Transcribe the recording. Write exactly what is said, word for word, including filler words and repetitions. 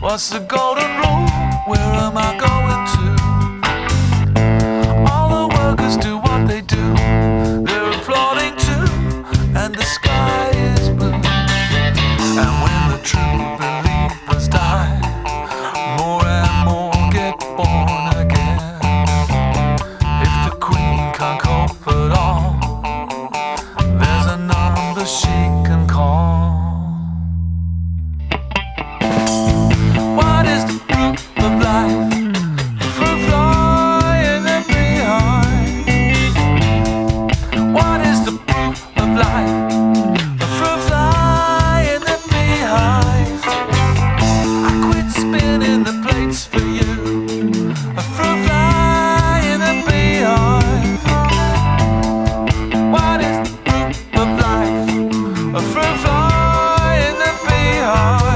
What's the golden rule? Where am I going to? All the workers do what they do. They're applauding too, and the sky is blue. And when the true believers die, more and more get born again. If the queen can't cope at all, there's a number she can call. What is the proof of life? A fruit fly in the beehive. What is the proof of life? A fruit fly in the beehive. I quit spinning the plates for you. A fruit fly in the beehive. What is the proof of life? A fruit fly in the beehive.